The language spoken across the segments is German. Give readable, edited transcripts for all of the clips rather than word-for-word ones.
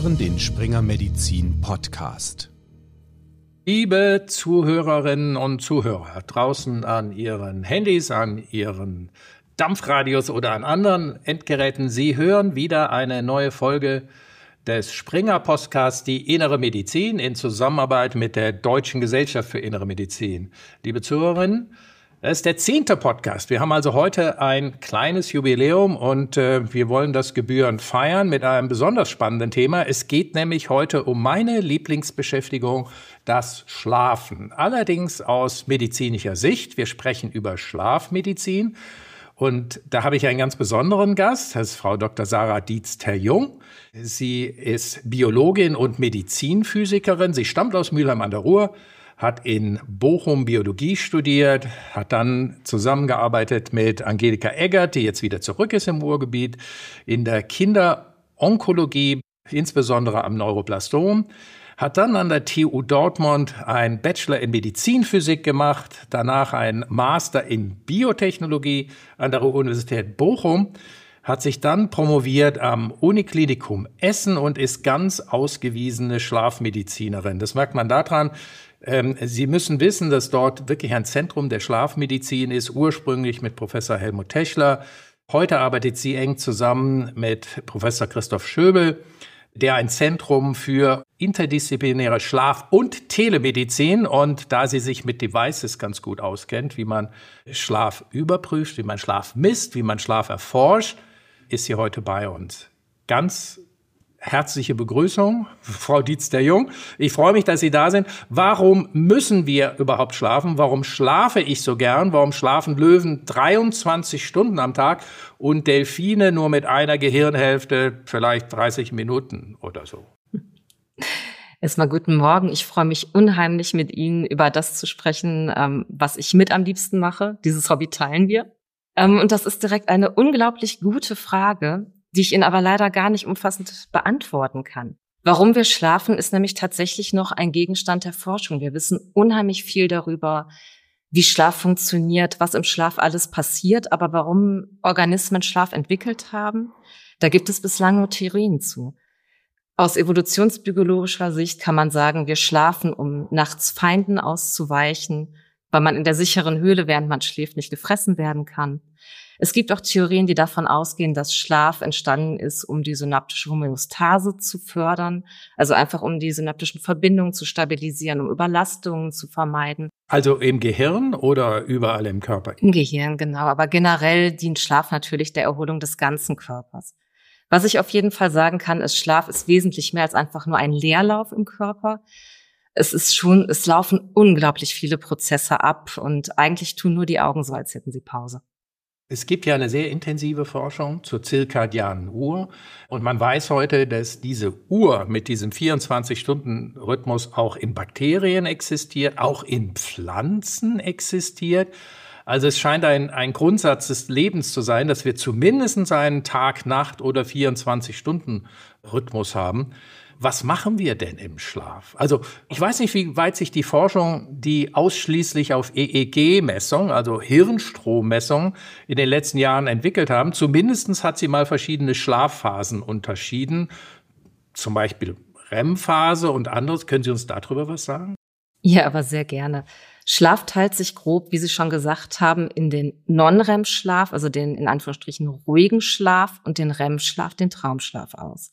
hören den Springer Medizin Podcast. Liebe Zuhörerinnen und Zuhörer draußen an Ihren Handys, an Ihren Dampfradios oder an anderen Endgeräten, Sie hören wieder eine neue Folge des Springer Podcasts Die Innere Medizin in Zusammenarbeit mit der Deutschen Gesellschaft für Innere Medizin. Liebe Zuhörerinnen, das ist der 10. Podcast. Wir haben also heute ein kleines Jubiläum und wir wollen das gebührend feiern mit einem besonders spannenden Thema. Es geht nämlich heute um meine Lieblingsbeschäftigung, das Schlafen. Allerdings aus medizinischer Sicht. Wir sprechen über Schlafmedizin. Und da habe ich einen ganz besonderen Gast, das ist Frau Dr. Sarah Dietz-Terjung. Sie ist Biologin und Medizinphysikerin. Sie stammt aus Mülheim an der Ruhr, hat in Bochum Biologie studiert, hat dann zusammengearbeitet mit Angelika Eggert, die jetzt wieder zurück ist im Ruhrgebiet, in der Kinderonkologie, insbesondere am Neuroblastom, hat dann an der TU Dortmund einen Bachelor in Medizinphysik gemacht, danach einen Master in Biotechnologie an der Ruhr-Universität Bochum, hat sich dann promoviert am Uniklinikum Essen und ist ganz ausgewiesene Schlafmedizinerin. Das merkt man daran, Sie müssen wissen, dass dort wirklich ein Zentrum der Schlafmedizin ist, ursprünglich mit Professor Helmut Techler. Heute arbeitet sie eng zusammen mit Professor Christoph Schöbel, der ein Zentrum für interdisziplinäre Schlaf- und Telemedizin, und da sie sich mit Devices ganz gut auskennt, wie man Schlaf überprüft, wie man Schlaf misst, wie man Schlaf erforscht, ist sie heute bei uns. Ganz herzliche Begrüßung, Frau Dietz-Terjung. Ich freue mich, dass Sie da sind. Warum müssen wir überhaupt schlafen? Warum schlafe ich so gern? Warum schlafen Löwen 23 Stunden am Tag und Delfine nur mit einer Gehirnhälfte vielleicht 30 Minuten oder so? Erstmal guten Morgen. Ich freue mich unheimlich, mit Ihnen über das zu sprechen, was ich mit am liebsten mache. Dieses Hobby teilen wir. Und das ist direkt eine unglaublich gute Frage, die ich Ihnen aber leider gar nicht umfassend beantworten kann. Warum wir schlafen, ist nämlich tatsächlich noch ein Gegenstand der Forschung. Wir wissen unheimlich viel darüber, wie Schlaf funktioniert, was im Schlaf alles passiert, aber warum Organismen Schlaf entwickelt haben, da gibt es bislang nur Theorien zu. Aus evolutionsbiologischer Sicht kann man sagen, wir schlafen, um nachts Feinden auszuweichen, weil man in der sicheren Höhle, während man schläft, nicht gefressen werden kann. Es gibt auch Theorien, die davon ausgehen, dass Schlaf entstanden ist, um die synaptische Homöostase zu fördern, also einfach um die synaptischen Verbindungen zu stabilisieren, um Überlastungen zu vermeiden. Also im Gehirn oder überall im Körper? Im Gehirn, genau. Aber generell dient Schlaf natürlich der Erholung des ganzen Körpers. Was ich auf jeden Fall sagen kann, ist, Schlaf ist wesentlich mehr als einfach nur ein Leerlauf im Körper. Es laufen unglaublich viele Prozesse ab und eigentlich tun nur die Augen so, als hätten sie Pause. Es gibt ja eine sehr intensive Forschung zur zirkadianen Uhr und man weiß heute, dass diese Uhr mit diesem 24-Stunden-Rhythmus auch in Bakterien existiert, auch in Pflanzen existiert. Also es scheint ein Grundsatz des Lebens zu sein, dass wir zumindest einen Tag-Nacht- oder 24-Stunden-Rhythmus haben. Was machen wir denn im Schlaf? Also ich weiß nicht, wie weit sich die Forschung, die ausschließlich auf EEG-Messung, also Hirnstrommessung, in den letzten Jahren entwickelt haben. Zumindest hat sie mal verschiedene Schlafphasen unterschieden, zum Beispiel REM-Phase und anderes. Können Sie uns darüber was sagen? Ja, aber sehr gerne. Schlaf teilt sich grob, wie Sie schon gesagt haben, in den Non-REM-Schlaf, also den in Anführungsstrichen ruhigen Schlaf, und den REM-Schlaf, den Traumschlaf aus.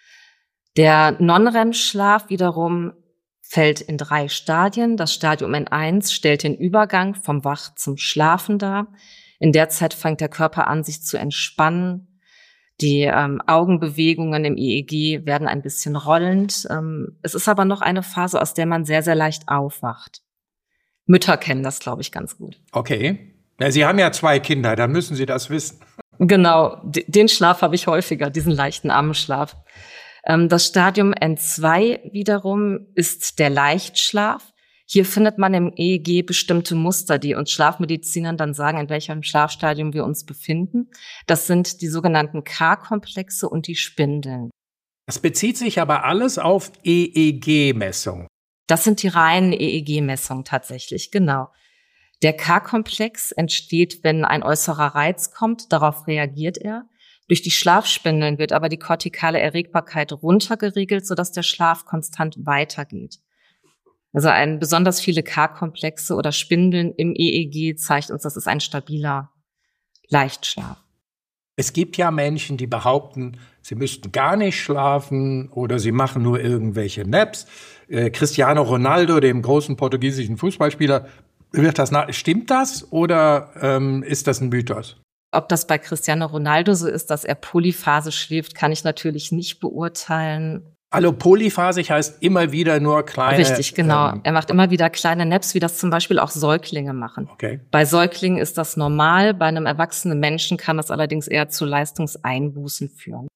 Der Non-REM-Schlaf wiederum fällt in 3 Stadien. Das Stadium N1 stellt den Übergang vom Wach zum Schlafen dar. In der Zeit fängt der Körper an, sich zu entspannen. Die Augenbewegungen im EEG werden ein bisschen rollend. Es ist aber noch eine Phase, aus der man sehr, sehr leicht aufwacht. Mütter kennen das, glaube ich, ganz gut. Okay. Ja, Sie haben ja 2 Kinder, dann müssen Sie das wissen. Genau, den Schlaf habe ich häufiger, diesen leichten Armschlaf. Das Stadium N2 wiederum ist der Leichtschlaf. Hier findet man im EEG bestimmte Muster, die uns Schlafmedizinern dann sagen, in welchem Schlafstadium wir uns befinden. Das sind die sogenannten K-Komplexe und die Spindeln. Das bezieht sich aber alles auf EEG-Messung. Das sind die reinen EEG-Messungen tatsächlich, genau. Der K-Komplex entsteht, wenn ein äußerer Reiz kommt, darauf reagiert er. Durch die Schlafspindeln wird aber die kortikale Erregbarkeit runtergeregelt, sodass der Schlaf konstant weitergeht. Also besonders viele K-Komplexe oder Spindeln im EEG zeigt uns, das ist ein stabiler Leichtschlaf. Es gibt ja Menschen, die behaupten, sie müssten gar nicht schlafen oder sie machen nur irgendwelche Naps. Cristiano Ronaldo, dem großen portugiesischen Fußballspieler, stimmt das oder ist das ein Mythos? Ob das bei Cristiano Ronaldo so ist, dass er polyphasisch schläft, kann ich natürlich nicht beurteilen. Also polyphasig heißt immer wieder nur kleine... Richtig, genau. Er macht immer wieder kleine Naps, wie das zum Beispiel auch Säuglinge machen. Okay. Bei Säuglingen ist das normal, bei einem erwachsenen Menschen kann das allerdings eher zu Leistungseinbußen führen.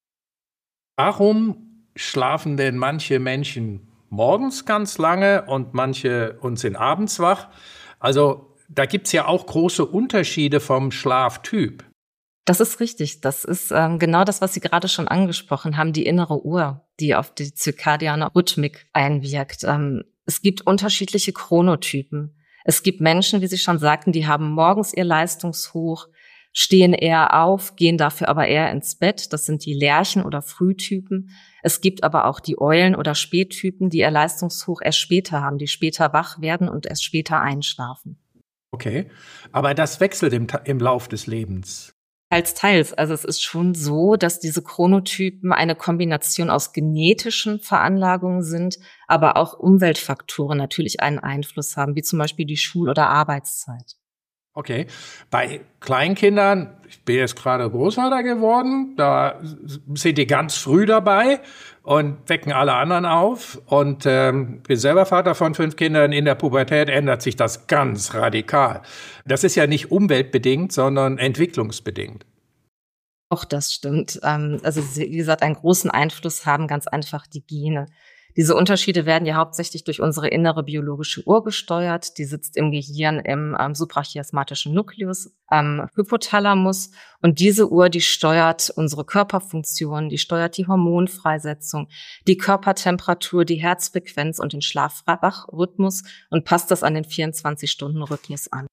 Warum schlafen denn manche Menschen morgens ganz lange und manche sind abends wach? Also da gibt's ja auch große Unterschiede vom Schlaftyp. Das ist richtig. Das ist genau das, was Sie gerade schon angesprochen haben, die innere Uhr, die auf die zirkadiane Rhythmik einwirkt. Es gibt unterschiedliche Chronotypen. Es gibt Menschen, wie Sie schon sagten, die haben morgens ihr Leistungshoch, stehen eher auf, gehen dafür aber eher ins Bett. Das sind die Lerchen- oder Frühtypen. Es gibt aber auch die Eulen- oder Spättypen, die ihr Leistungshoch erst später haben, die später wach werden und erst später einschlafen. Okay, aber das wechselt im Lauf des Lebens. Teils. Also es ist schon so, dass diese Chronotypen eine Kombination aus genetischen Veranlagungen sind, aber auch Umweltfaktoren natürlich einen Einfluss haben, wie zum Beispiel die Schul- oder Arbeitszeit. Okay, bei Kleinkindern, ich bin jetzt gerade Großvater geworden, da sind die ganz früh dabei und wecken alle anderen auf. Und bin selber Vater von 5 Kindern. In der Pubertät ändert sich das ganz radikal. Das ist ja nicht umweltbedingt, sondern entwicklungsbedingt. Auch das stimmt. Also wie gesagt, einen großen Einfluss haben ganz einfach die Gene. Diese Unterschiede werden ja hauptsächlich durch unsere innere biologische Uhr gesteuert. Die sitzt im Gehirn im suprachiasmatischen Nukleus, am Hypothalamus. Und diese Uhr, die steuert unsere Körperfunktion, die steuert die Hormonfreisetzung, die Körpertemperatur, die Herzfrequenz und den Schlaf-Wach-Rhythmus und passt das an den 24-Stunden-Rhythmus an.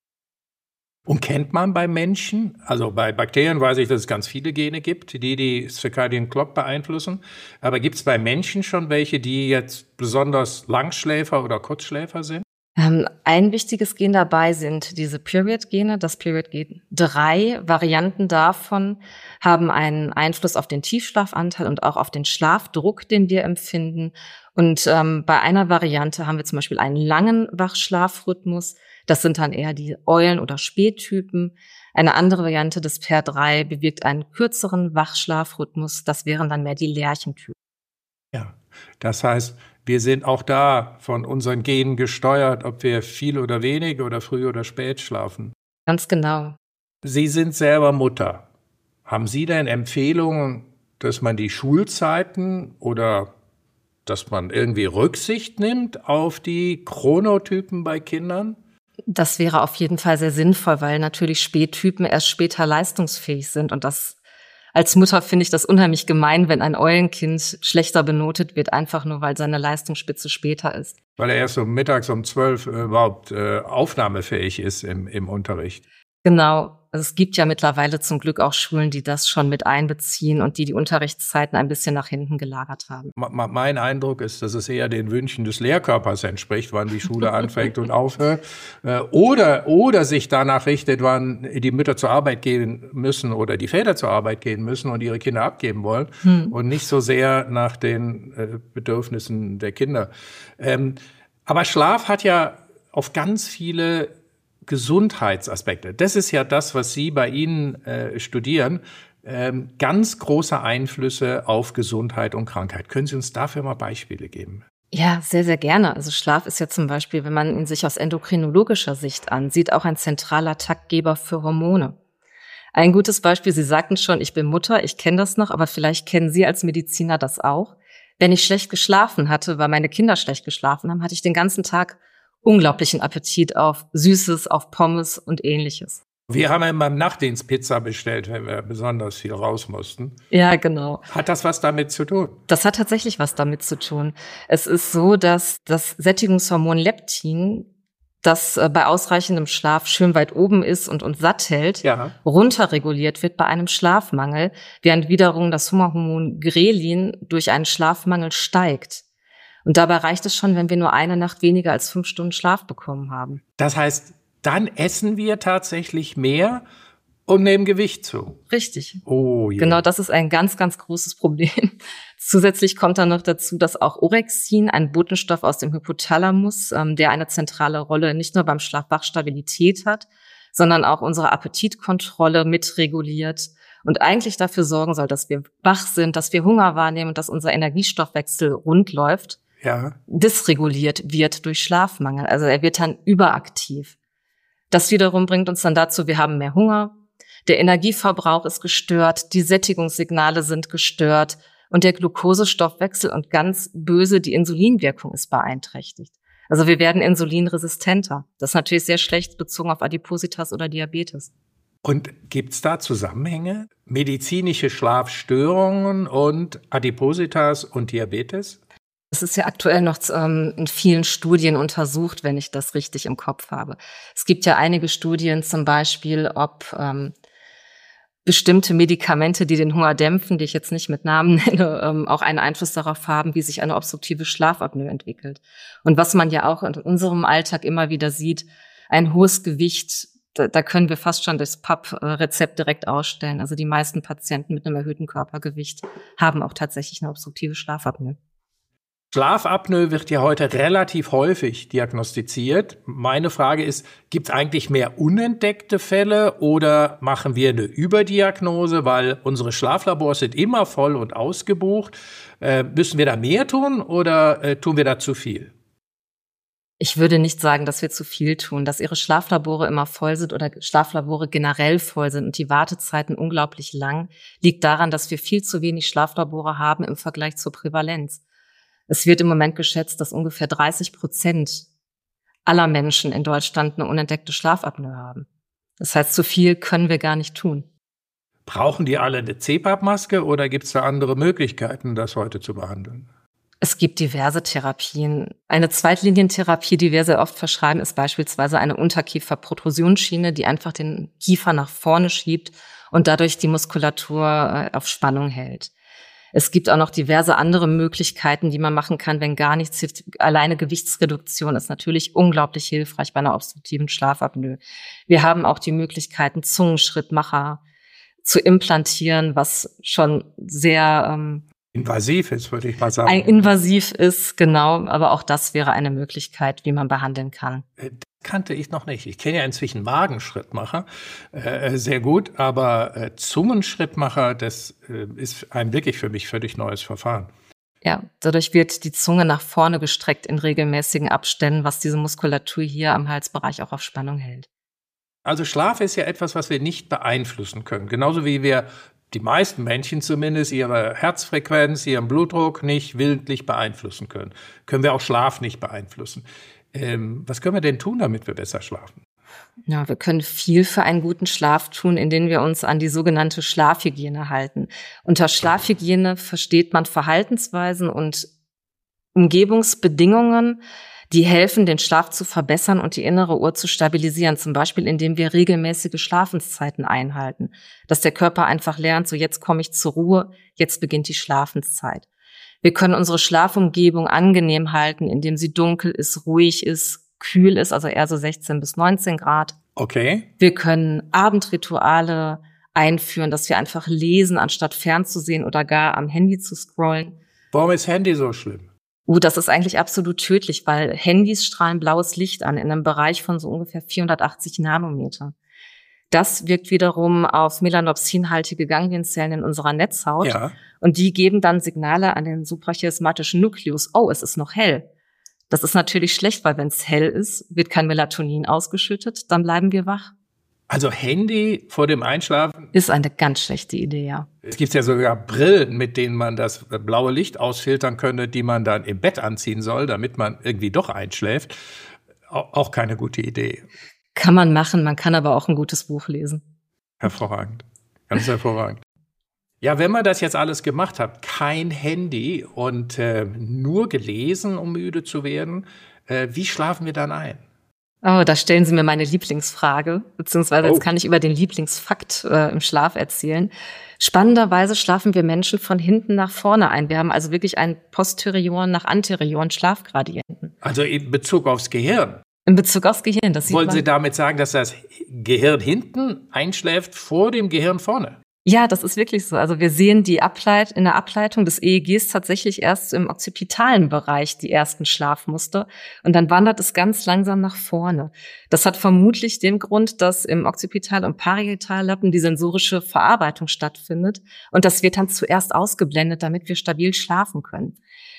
Und kennt man bei Menschen, also bei Bakterien weiß ich, dass es ganz viele Gene gibt, die Circadian Clock beeinflussen. Aber gibt es bei Menschen schon welche, die jetzt besonders Langschläfer oder Kurzschläfer sind? Ein wichtiges Gen dabei sind diese Period-Gene, das Period-Gen. 3 Varianten davon haben einen Einfluss auf den Tiefschlafanteil und auch auf den Schlafdruck, den wir empfinden. Und bei einer Variante haben wir zum Beispiel einen langen Wachschlafrhythmus. Das sind dann eher die Eulen- oder Spättypen. Eine andere Variante des PER3 bewirkt einen kürzeren Wachschlafrhythmus. Das wären dann mehr die Lerchentypen. Ja, das heißt, wir sind auch da von unseren Genen gesteuert, ob wir viel oder wenig oder früh oder spät schlafen. Ganz genau. Sie sind selber Mutter. Haben Sie denn Empfehlungen, dass man die Schulzeiten oder dass man irgendwie Rücksicht nimmt auf die Chronotypen bei Kindern? Das wäre auf jeden Fall sehr sinnvoll, weil natürlich Spättypen erst später leistungsfähig sind. Und das als Mutter finde ich das unheimlich gemein, wenn ein Eulenkind schlechter benotet wird, einfach nur, weil seine Leistungsspitze später ist. Weil er erst so mittags um 12 überhaupt aufnahmefähig ist im Unterricht. Genau. Also es gibt ja mittlerweile zum Glück auch Schulen, die das schon mit einbeziehen und die Unterrichtszeiten ein bisschen nach hinten gelagert haben. Mein Eindruck ist, dass es eher den Wünschen des Lehrkörpers entspricht, wann die Schule anfängt und aufhört. Oder sich danach richtet, wann die Mütter zur Arbeit gehen müssen oder die Väter zur Arbeit gehen müssen und ihre Kinder abgeben wollen. Und nicht so sehr nach den Bedürfnissen der Kinder. Aber Schlaf hat ja auf ganz viele Gesundheitsaspekte. Das ist ja das, was Sie bei Ihnen studieren. Ganz große Einflüsse auf Gesundheit und Krankheit. Können Sie uns dafür mal Beispiele geben? Ja, sehr, sehr gerne. Also Schlaf ist ja zum Beispiel, wenn man ihn sich aus endokrinologischer Sicht ansieht, auch ein zentraler Taktgeber für Hormone. Ein gutes Beispiel, Sie sagten schon, ich bin Mutter, ich kenne das noch, aber vielleicht kennen Sie als Mediziner das auch. Wenn ich schlecht geschlafen hatte, weil meine Kinder schlecht geschlafen haben, hatte ich den ganzen Tag unglaublichen Appetit auf Süßes, auf Pommes und Ähnliches. Wir haben ja beim Nachtdienst Pizza bestellt, wenn wir besonders viel raus mussten. Ja, genau. Hat das was damit zu tun? Das hat tatsächlich was damit zu tun. Es ist so, dass das Sättigungshormon Leptin das bei ausreichendem Schlaf schön weit oben ist und uns satt hält, runterreguliert wird bei einem Schlafmangel, während wiederum das Hungerhormon Grelin durch einen Schlafmangel steigt. Und dabei reicht es schon, wenn wir nur eine Nacht weniger als 5 Stunden Schlaf bekommen haben. Das heißt, dann essen wir tatsächlich mehr und nehmen Gewicht zu. Richtig. Oh je. Genau, das ist ein ganz, ganz großes Problem. Zusätzlich kommt dann noch dazu, dass auch Orexin, ein Botenstoff aus dem Hypothalamus, der eine zentrale Rolle nicht nur beim Schlaf-Wach-Stabilität hat, sondern auch unsere Appetitkontrolle mitreguliert und eigentlich dafür sorgen soll, dass wir wach sind, dass wir Hunger wahrnehmen und dass unser Energiestoffwechsel rund läuft, dysreguliert wird durch Schlafmangel. Also er wird dann überaktiv. Das wiederum bringt uns dann dazu, wir haben mehr Hunger, der Energieverbrauch ist gestört, die Sättigungssignale sind gestört und der Glukosestoffwechsel und ganz böse, die Insulinwirkung ist beeinträchtigt. Also wir werden insulinresistenter. Das ist natürlich sehr schlecht bezogen auf Adipositas oder Diabetes. Und gibt's da Zusammenhänge? Medizinische Schlafstörungen und Adipositas und Diabetes? Es ist ja aktuell noch in vielen Studien untersucht, wenn ich das richtig im Kopf habe. Es gibt ja einige Studien zum Beispiel, ob bestimmte Medikamente, die den Hunger dämpfen, die ich jetzt nicht mit Namen nenne, auch einen Einfluss darauf haben, wie sich eine obstruktive Schlafapnoe entwickelt. Und was man ja auch in unserem Alltag immer wieder sieht, ein hohes Gewicht, da können wir fast schon das PAP-Rezept direkt ausstellen. Also die meisten Patienten mit einem erhöhten Körpergewicht haben auch tatsächlich eine obstruktive Schlafapnoe. Schlafapnoe wird ja heute relativ häufig diagnostiziert. Meine Frage ist, gibt es eigentlich mehr unentdeckte Fälle oder machen wir eine Überdiagnose, weil unsere Schlaflabors sind immer voll und ausgebucht? Müssen wir da mehr tun oder tun wir da zu viel? Ich würde nicht sagen, dass wir zu viel tun. Dass Ihre Schlaflabore immer voll sind oder Schlaflabore generell voll sind und die Wartezeiten unglaublich lang, liegt daran, dass wir viel zu wenig Schlaflabore haben im Vergleich zur Prävalenz. Es wird im Moment geschätzt, dass ungefähr 30% aller Menschen in Deutschland eine unentdeckte Schlafapnoe haben. Das heißt, zu viel können wir gar nicht tun. Brauchen die alle eine CPAP-Maske oder gibt es da andere Möglichkeiten, das heute zu behandeln? Es gibt diverse Therapien. Eine Zweitlinientherapie, die wir sehr oft verschreiben, ist beispielsweise eine Unterkieferprotrusionsschiene, die einfach den Kiefer nach vorne schiebt und dadurch die Muskulatur auf Spannung hält. Es gibt auch noch diverse andere Möglichkeiten, die man machen kann, wenn gar nichts hilft. Alleine Gewichtsreduktion ist natürlich unglaublich hilfreich bei einer obstruktiven Schlafapnoe. Wir haben auch die Möglichkeiten, Zungenschrittmacher zu implantieren, was schon sehr invasiv ist, würde ich mal sagen. Invasiv ist, genau. Aber auch das wäre eine Möglichkeit, wie man behandeln kann. Kannte ich noch nicht. Ich kenne ja inzwischen Magenschrittmacher sehr gut, aber Zungenschrittmacher, das ist ein wirklich für mich völlig neues Verfahren. Ja, dadurch wird die Zunge nach vorne gestreckt in regelmäßigen Abständen, was diese Muskulatur hier am Halsbereich auch auf Spannung hält. Also Schlaf ist ja etwas, was wir nicht beeinflussen können. Genauso wie wir, die meisten Menschen zumindest, ihre Herzfrequenz, ihren Blutdruck nicht willentlich beeinflussen können. Können wir auch Schlaf nicht beeinflussen. Was können wir denn tun, damit wir besser schlafen? Ja, wir können viel für einen guten Schlaf tun, indem wir uns an die sogenannte Schlafhygiene halten. Unter Schlafhygiene versteht man Verhaltensweisen und Umgebungsbedingungen, die helfen, den Schlaf zu verbessern und die innere Uhr zu stabilisieren. Zum Beispiel, indem wir regelmäßige Schlafenszeiten einhalten. Dass der Körper einfach lernt, so jetzt komme ich zur Ruhe, jetzt beginnt die Schlafenszeit. Wir können unsere Schlafumgebung angenehm halten, indem sie dunkel ist, ruhig ist, kühl ist, also eher so 16 bis 19 Grad. Okay. Wir können Abendrituale einführen, dass wir einfach lesen, anstatt fernzusehen oder gar am Handy zu scrollen. Warum ist Handy so schlimm? Das ist eigentlich absolut tödlich, weil Handys strahlen blaues Licht an in einem Bereich von so ungefähr 480 Nanometer. Das wirkt wiederum auf melanopsinhaltige Ganglienzellen in unserer Netzhaut. Ja. Und die geben dann Signale an den suprachiasmatischen Nukleus. Oh, es ist noch hell. Das ist natürlich schlecht, weil wenn es hell ist, wird kein Melatonin ausgeschüttet, dann bleiben wir wach. Also Handy vor dem Einschlafen? Ist eine ganz schlechte Idee, ja. Es gibt ja sogar Brillen, mit denen man das blaue Licht ausfiltern könnte, die man dann im Bett anziehen soll, damit man irgendwie doch einschläft. Auch keine gute Idee. Kann man machen, man kann aber auch ein gutes Buch lesen. Hervorragend, ganz hervorragend. Ja, wenn man das jetzt alles gemacht hat, kein Handy und nur gelesen, um müde zu werden, wie schlafen wir dann ein? Oh, da stellen Sie mir meine Lieblingsfrage, beziehungsweise jetzt kann ich über den Lieblingsfakt im Schlaf erzählen. Spannenderweise schlafen wir Menschen von hinten nach vorne ein. Wir haben also wirklich einen posterioren nach anterioren Schlafgradienten. Also in Bezug aufs Gehirn? In Bezug aufs Gehirn, das sieht man. Wollen Sie damit sagen, dass das Gehirn hinten einschläft vor dem Gehirn vorne? Ja, das ist wirklich so. Also wir sehen in der Ableitung des EEGs tatsächlich erst im occipitalen Bereich die ersten Schlafmuster und dann wandert es ganz langsam nach vorne. Das hat vermutlich den Grund, dass im Occipital- und Parietallappen die sensorische Verarbeitung stattfindet und das wird dann zuerst ausgeblendet, damit wir stabil schlafen können.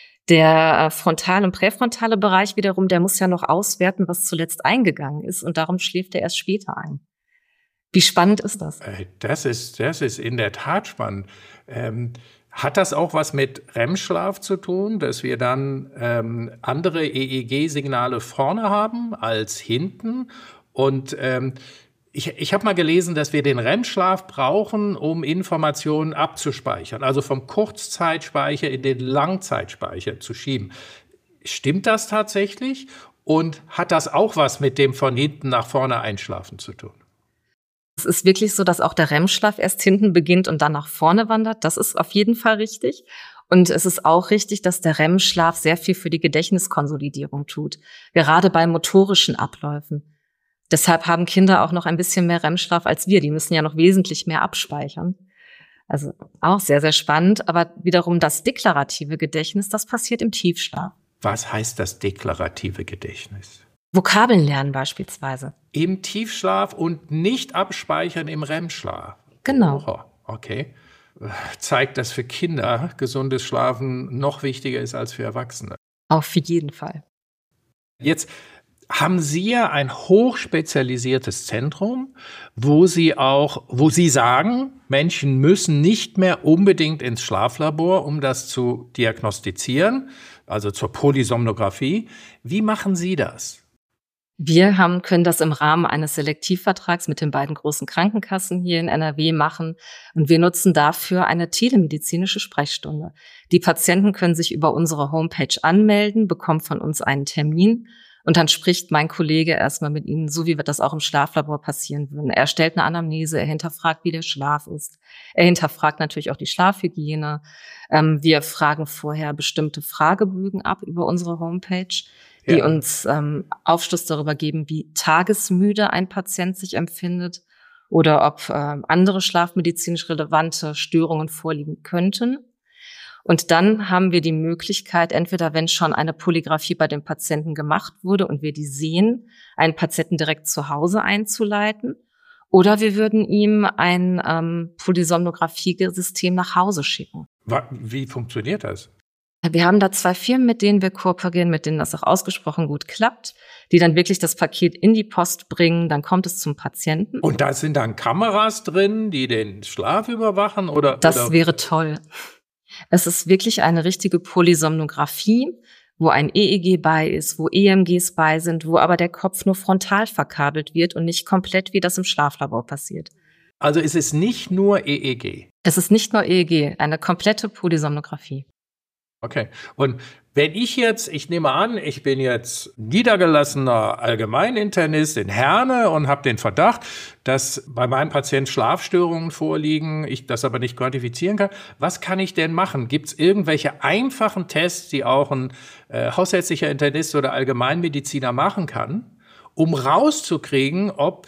Der frontale und präfrontale Bereich wiederum, der muss ja noch auswerten, was zuletzt eingegangen ist und darum schläft er erst später ein. Wie spannend ist das? Das ist in der Tat spannend. Hat das auch was mit REM-Schlaf zu tun, dass wir dann andere EEG-Signale vorne haben als hinten? Und ich habe mal gelesen, dass wir den REM-Schlaf brauchen, um Informationen abzuspeichern, also vom Kurzzeitspeicher in den Langzeitspeicher zu schieben. Stimmt das tatsächlich? Und hat das auch was mit dem von hinten nach vorne Einschlafen zu tun? Es ist wirklich so, dass auch der REM-Schlaf erst hinten beginnt und dann nach vorne wandert. Das ist auf jeden Fall richtig. Und es ist auch richtig, dass der REM-Schlaf sehr viel für die Gedächtniskonsolidierung tut, gerade bei motorischen Abläufen. Deshalb haben Kinder auch noch ein bisschen mehr REM-Schlaf als wir. Die müssen ja noch wesentlich mehr abspeichern. Also auch sehr, sehr spannend. Aber wiederum das deklarative Gedächtnis, das passiert im Tiefschlaf. Was heißt das deklarative Gedächtnis? Vokabeln lernen beispielsweise. Im Tiefschlaf und nicht abspeichern im REM-Schlaf. Genau. Oh, okay. Zeigt, dass für Kinder gesundes Schlafen noch wichtiger ist als für Erwachsene. Auf jeden Fall. Jetzt haben Sie ja ein hochspezialisiertes Zentrum, wo Sie sagen, Menschen müssen nicht mehr unbedingt ins Schlaflabor, um das zu diagnostizieren, also zur Polysomnographie. Wie machen Sie das? Wir können das im Rahmen eines Selektivvertrags mit den beiden großen Krankenkassen hier in NRW machen und wir nutzen dafür eine telemedizinische Sprechstunde. Die Patienten können sich über unsere Homepage anmelden, bekommen von uns einen Termin und dann spricht mein Kollege erstmal mit ihnen, so wie wir das auch im Schlaflabor passieren würden. Er stellt eine Anamnese, er hinterfragt, wie der Schlaf ist. Er hinterfragt natürlich auch die Schlafhygiene. Wir fragen vorher bestimmte Fragebögen ab über unsere Homepage, die uns Aufschluss darüber geben, wie tagesmüde ein Patient sich empfindet oder ob andere schlafmedizinisch relevante Störungen vorliegen könnten. Und dann haben wir die Möglichkeit, entweder wenn schon eine Polygraphie bei dem Patienten gemacht wurde und wir die sehen, einen Patienten direkt zu Hause einzuleiten, oder wir würden ihm ein Polysomnographie-System nach Hause schicken. Wie funktioniert das? Wir haben da 2 Firmen, mit denen wir kooperieren, mit denen das auch ausgesprochen gut klappt, die dann wirklich das Paket in die Post bringen, dann kommt es zum Patienten. Und da sind dann Kameras drin, die den Schlaf überwachen? Das wäre toll. Es ist wirklich eine richtige Polysomnographie, wo ein EEG bei ist, wo EMGs bei sind, wo aber der Kopf nur frontal verkabelt wird und nicht komplett, wie das im Schlaflabor passiert. Also es ist nicht nur EEG? Es ist nicht nur EEG, eine komplette Polysomnographie. Okay. Und wenn ich nehme an, ich bin jetzt niedergelassener Allgemeininternist in Herne und habe den Verdacht, dass bei meinem Patienten Schlafstörungen vorliegen, ich das aber nicht quantifizieren kann. Was kann ich denn machen? Gibt es irgendwelche einfachen Tests, die auch ein hausärztlicher Internist oder Allgemeinmediziner machen kann, um rauszukriegen, ob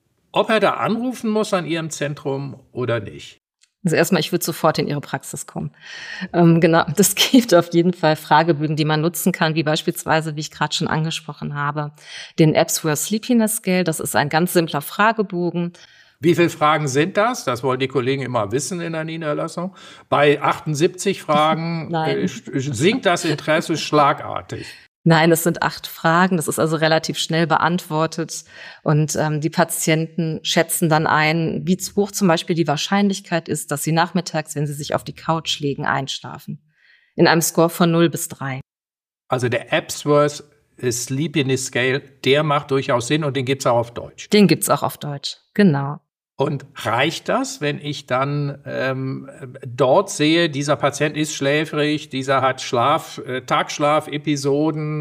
er da anrufen muss an Ihrem Zentrum oder nicht? Also erstmal, ich würde sofort in Ihre Praxis kommen. Genau, das gibt auf jeden Fall Fragebögen, die man nutzen kann, wie beispielsweise, wie ich gerade schon angesprochen habe, den Epworth Sleepiness Scale. Das ist ein ganz simpler Fragebogen. Wie viele Fragen sind das? Das wollen die Kollegen immer wissen in der Niederlassung. Bei 78 Fragen sinkt das Interesse schlagartig. Nein, es sind 8 Fragen. Das ist also relativ schnell beantwortet. Und die Patienten schätzen dann ein, wie hoch zum Beispiel die Wahrscheinlichkeit ist, dass sie nachmittags, wenn sie sich auf die Couch legen, einschlafen. In einem Score von 0 bis 3. Also der Epworth Sleepiness Scale, der macht durchaus Sinn und den gibt's auch auf Deutsch. Den gibt's auch auf Deutsch, genau. Und reicht das, wenn ich dann dort sehe, dieser Patient ist schläfrig, dieser hat Tagschlafepisoden?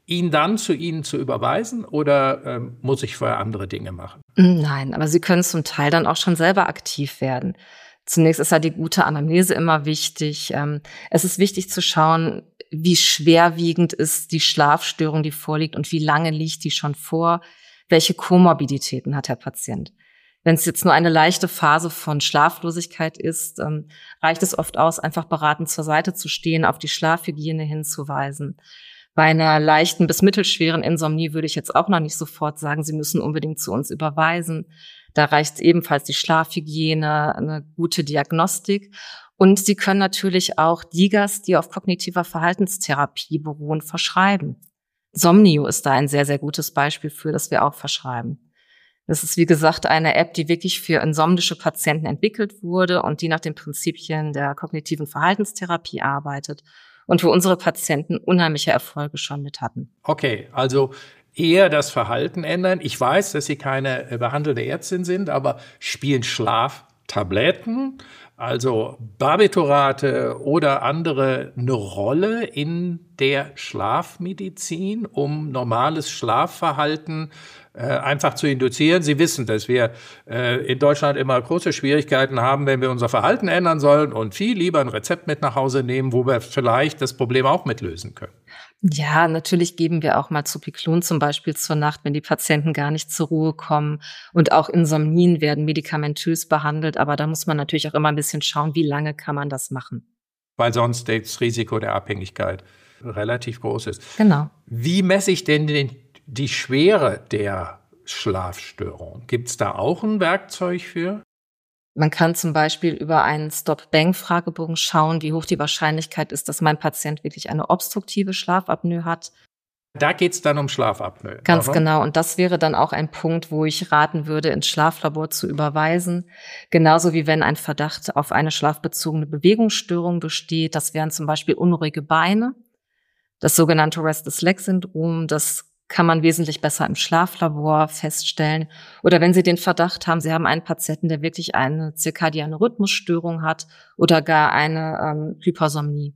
ihn dann zu Ihnen zu überweisen oder muss ich vorher andere Dinge machen? Nein, aber Sie können zum Teil dann auch schon selber aktiv werden. Zunächst ist ja die gute Anamnese immer wichtig. Es ist wichtig zu schauen, wie schwerwiegend ist die Schlafstörung, die vorliegt und wie lange liegt die schon vor, welche Komorbiditäten hat der Patient. Wenn es jetzt nur eine leichte Phase von Schlaflosigkeit ist, reicht es oft aus, einfach beratend zur Seite zu stehen, auf die Schlafhygiene hinzuweisen. Bei einer leichten bis mittelschweren Insomnie würde ich jetzt auch noch nicht sofort sagen, Sie müssen unbedingt zu uns überweisen. Da reicht ebenfalls die Schlafhygiene, eine gute Diagnostik. Und Sie können natürlich auch DIGAs, die auf kognitiver Verhaltenstherapie beruhen, verschreiben. Somnio ist da ein sehr, sehr gutes Beispiel für, das wir auch verschreiben. Das ist, wie gesagt, eine App, die wirklich für insomnische Patienten entwickelt wurde und die nach den Prinzipien der kognitiven Verhaltenstherapie arbeitet und wo unsere Patienten unheimliche Erfolge schon mit hatten. Okay, also eher das Verhalten ändern. Ich weiß, dass Sie keine behandelnde Ärztin sind, aber spielen Schlaftabletten, also Barbiturate oder andere, eine Rolle in der Schlafmedizin, um normales Schlafverhalten einfach zu induzieren? Sie wissen, dass wir in Deutschland immer große Schwierigkeiten haben, wenn wir unser Verhalten ändern sollen und viel lieber ein Rezept mit nach Hause nehmen, wo wir vielleicht das Problem auch mitlösen können. Ja, natürlich geben wir auch mal Zopiclon zum Beispiel zur Nacht, wenn die Patienten gar nicht zur Ruhe kommen. Und auch Insomnien werden medikamentös behandelt. Aber da muss man natürlich auch immer ein bisschen schauen, wie lange kann man das machen. Weil sonst das Risiko der Abhängigkeit relativ groß ist. Genau. Wie messe ich denn die Schwere der Schlafstörung? Gibt es da auch ein Werkzeug für? Man kann zum Beispiel über einen Stop-Bang-Fragebogen schauen, wie hoch die Wahrscheinlichkeit ist, dass mein Patient wirklich eine obstruktive Schlafapnoe hat. Da geht es dann um Schlafapnoe. Ganz genau. Und das wäre dann auch ein Punkt, wo ich raten würde, ins Schlaflabor zu überweisen. Genauso wie wenn ein Verdacht auf eine schlafbezogene Bewegungsstörung besteht. Das wären zum Beispiel unruhige Beine. Das sogenannte Restless-Leg-Syndrom, das kann man wesentlich besser im Schlaflabor feststellen. Oder wenn Sie den Verdacht haben, Sie haben einen Patienten, der wirklich eine zirkadiane Rhythmusstörung hat oder gar eine Hypersomnie.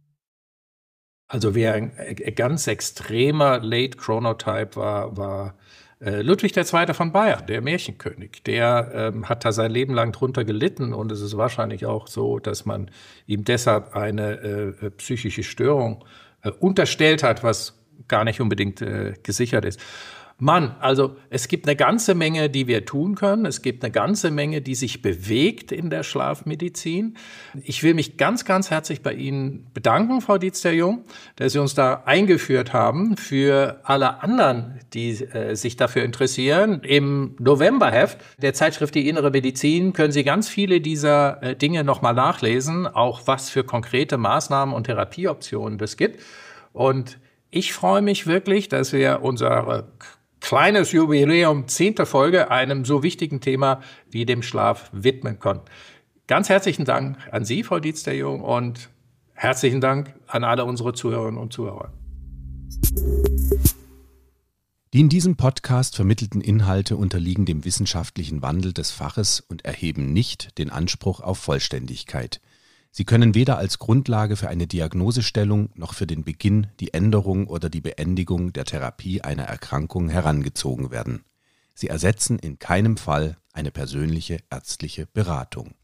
Also wer ein ganz extremer Late Chronotype war Ludwig II. Von Bayern, der Märchenkönig. Der hat da sein Leben lang drunter gelitten und es ist wahrscheinlich auch so, dass man ihm deshalb eine psychische Störung unterstellt hat, was gar nicht unbedingt gesichert ist. Mann, also es gibt eine ganze Menge, die wir tun können. Es gibt eine ganze Menge, die sich bewegt in der Schlafmedizin. Ich will mich ganz, ganz herzlich bei Ihnen bedanken, Frau Dietz-der-Jung, dass Sie uns da eingeführt haben. Für alle anderen, die sich dafür interessieren, im Novemberheft der Zeitschrift Die Innere Medizin können Sie ganz viele dieser Dinge nochmal nachlesen, auch was für konkrete Maßnahmen und Therapieoptionen es gibt. Und ich freue mich wirklich, dass wir unser kleines Jubiläum, 10. Folge, einem so wichtigen Thema wie dem Schlaf widmen konnten. Ganz herzlichen Dank an Sie, Frau Dietz-der-Jung, und herzlichen Dank an alle unsere Zuhörerinnen und Zuhörer. Die in diesem Podcast vermittelten Inhalte unterliegen dem wissenschaftlichen Wandel des Faches und erheben nicht den Anspruch auf Vollständigkeit. Sie können weder als Grundlage für eine Diagnosestellung noch für den Beginn, die Änderung oder die Beendigung der Therapie einer Erkrankung herangezogen werden. Sie ersetzen in keinem Fall eine persönliche ärztliche Beratung.